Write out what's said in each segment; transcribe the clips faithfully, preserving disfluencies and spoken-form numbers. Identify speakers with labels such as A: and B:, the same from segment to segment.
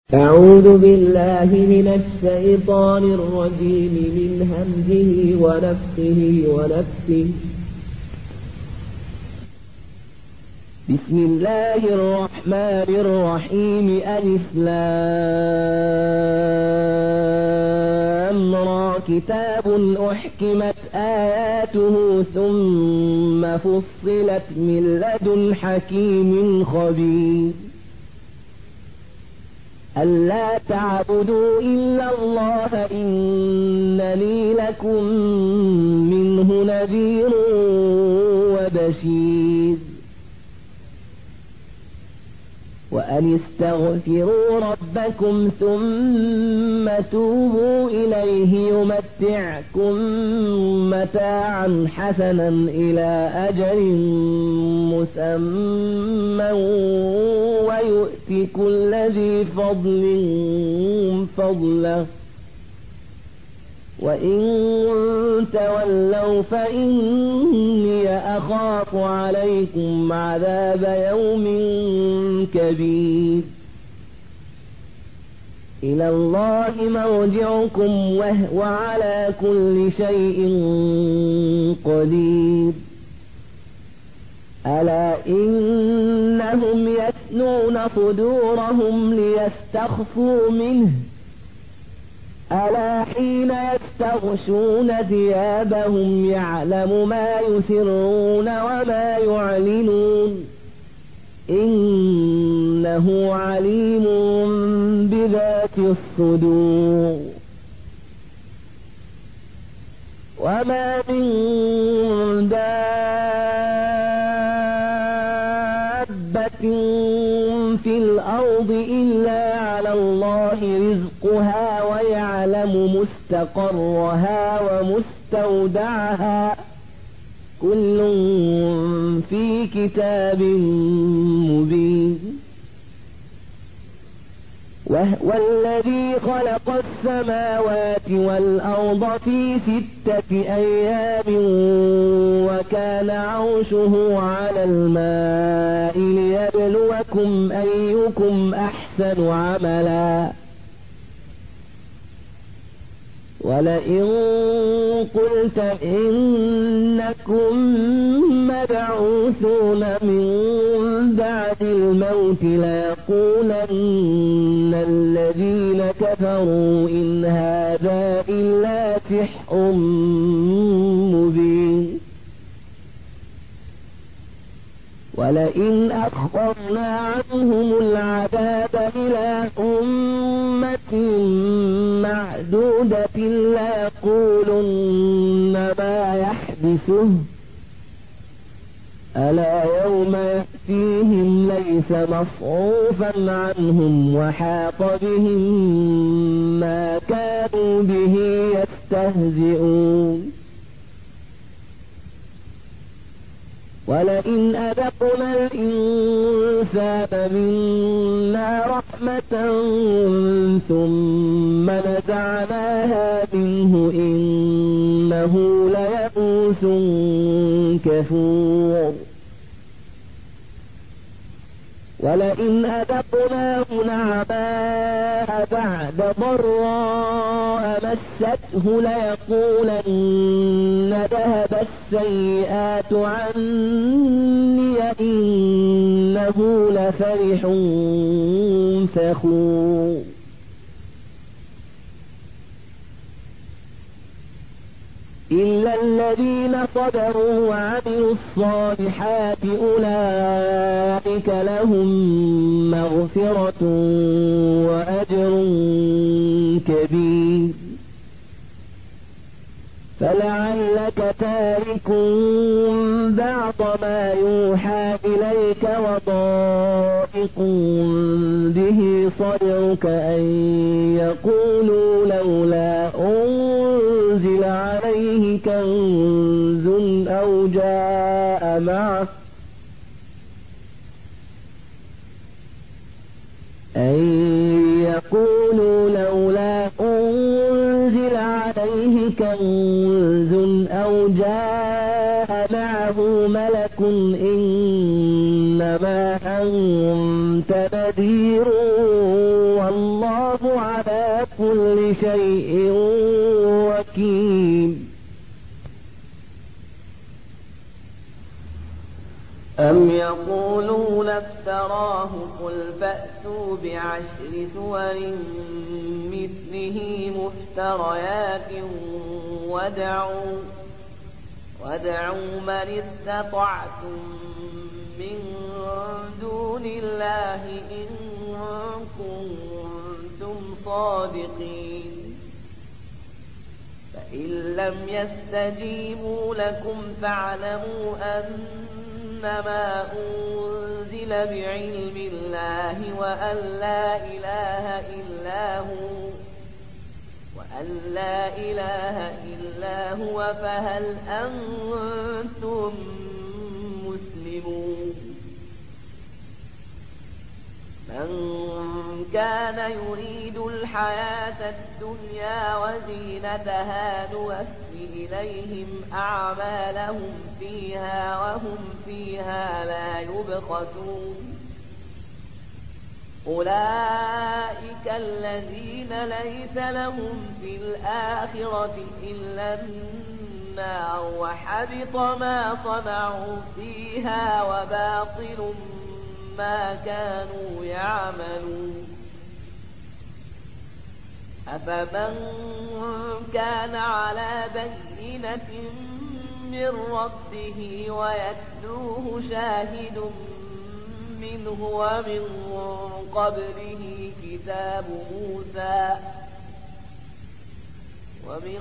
A: أعوذ بالله من الشيطان الرجيم من همزه ونفخه ونفثه. بسم الله الرحمن الرحيم. ألف لام را كتاب أحكمت آياته ثم فصلت من لدن حكيم خبير. ألا تعبدوا إلا الله إنني لكم منه نذير وبشير. وأن استغفروا ربكم ثم توبوا إليه يمتعكم متاعا حسنا إلى أجل مسمى ويؤتي كل ذي فضل فضله وإن تولوا فإني أخاف عليكم عذاب يوم كبير. إلى الله مرجعكم وهو على كل شيء قدير. ألا إنهم يثنون صدورهم ليستخفوا منه ألا حين يستغشون ثيابهم يعلم ما يسرون وما يعلنون إنه عليم بذات الصدور. وما من دابة في الأرض إلا على الله رزقها ويعلم مستقرها ومستودعها كل في كتاب مبين. وهو الذي خلق السماوات والأرض في ستة أيام وكان عرشه على الماء ليبلوكم أيكم أحسن عملا. ولئن قلت إنكم مبعوثون من بعد الموت ليقولن الذين كفروا إن هذا إلا سحر مبين. ولئن أخرنا عنهم العذاب إلى أمة معدودة ليقولن ما يحبسه ألا يوم يأتيهم ليس مصروفا عنهم وحاق بهم ما كانوا به يستهزئون. ولئن أذقنا الإنسان منا رحمة ثم نزعناها منه إنه ليئوس كفور. ولئن أذقناه نعماء بعد ضراء مسته ليقولن ذهب السيئات عني إنه لفرح فخور. إلا الذين صبروا وعملوا الصالحات أولئك لهم مغفرة وأجر كبير. فلعلك تارك بعض ما يوحى إليك وضائق به صدرك أن يقولوا لولا أنزل عليه كنز أو جاء معه أن يقولوا لولا أنزل عليه كنز أو جاء معه ملك إنما أنت نذير والله والله على كل شيء وكيل. أم يقولون افتراه قل فأتوا بعشر سور مثله مفتريات وادعوا, وادعوا من استطعتم من دون الله إن كنتم صادقين. فإن لم يستجيبوا لكم فاعلموا أنما أنزل بعلم الله وأن لا إله إلا هو وأن لا إله إلا هو فهل أنتم مسلمون. من كان يريد الحياة الدنيا وزينتها نوفي إليهم أعمالهم فيها وهم فيها لا يبخسون. أولئك الذين ليس لهم في الآخرة إلا النار وحبط ما صنعوا فيها وباطل ما كانوا يعملون. أفمن كان على بينة من ربه ويتلوه شاهد منه ومن قبله كتاب موسى ومن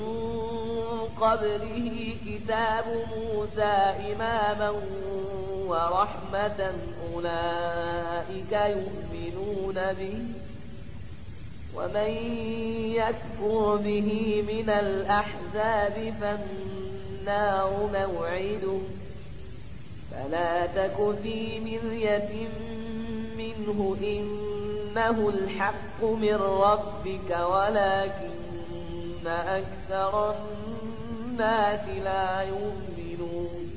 A: قبله كتاب موسى إماما ورحمة أولئك يؤمنون به. ومن يكفر به من الأحزاب فالنار موعده فلا تك في مرية منه إنه الحق من ربك ولكن أكثر الناس لا يؤمنون.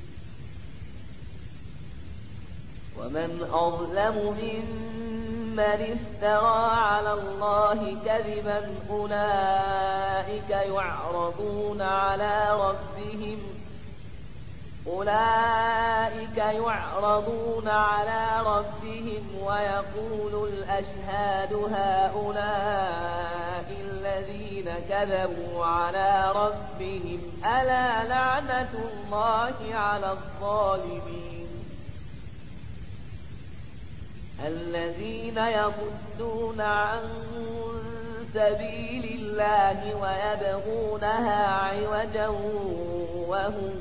A: ومن أظلم ممن افترى على الله كذبا أولئك يعرضون على ربهم أولئك يعرضون على ربهم ويقول الأشهاد هؤلاء الذين كذبوا على ربهم ألا لعنة الله على الظالمين الذين يصدون عن سبيل الله ويبغونها عوجا وهم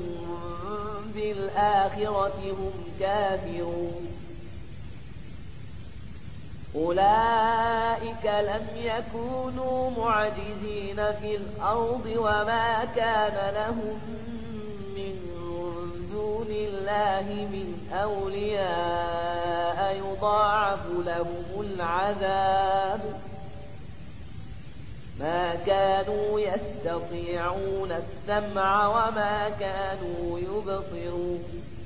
A: بالآخرة هم كافرون. أولئك لم يكونوا معجزين في الأرض وما كان لهم من دون الله من أولياء يضاعف لهم العذاب ما كانوا يستطيعون السمع وما كانوا يبصرون.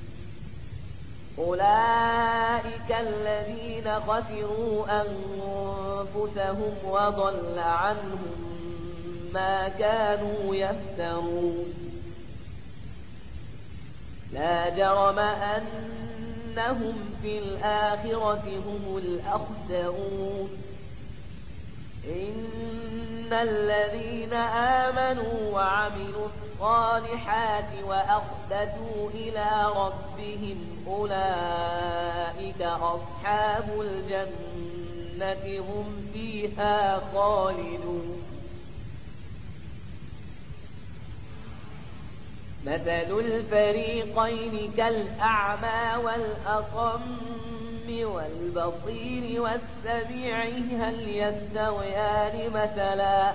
A: أولئك الذين خسروا أنفسهم وضل عنهم ما كانوا يفترون. لا جرم أنهم في الآخرة هم الأخسرون. إن الذين آمنوا وعملوا الصالحات وأخبتوا إلى ربهم أولئك أصحاب الجنة هم فيها خالدون. مثل الفريقين كالأعمى والأصم والبصير والسميع هل يستويان مثلا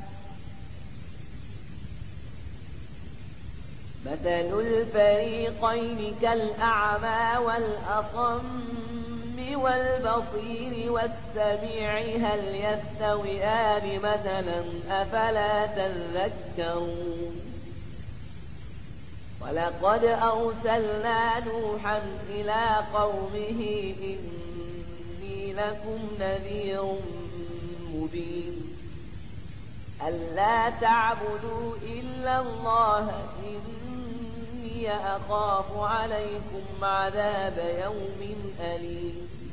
A: مثل الفريقين كالأعمى والأصم والبصير والسميع هل يستويان مثلا أفلا تذكرون. ولقد أرسلنا نوحا إلى قومه إني لكم نذير مبين. مبين ألا تعبدوا إلا الله إني أخاف عليكم عذاب يوم أليم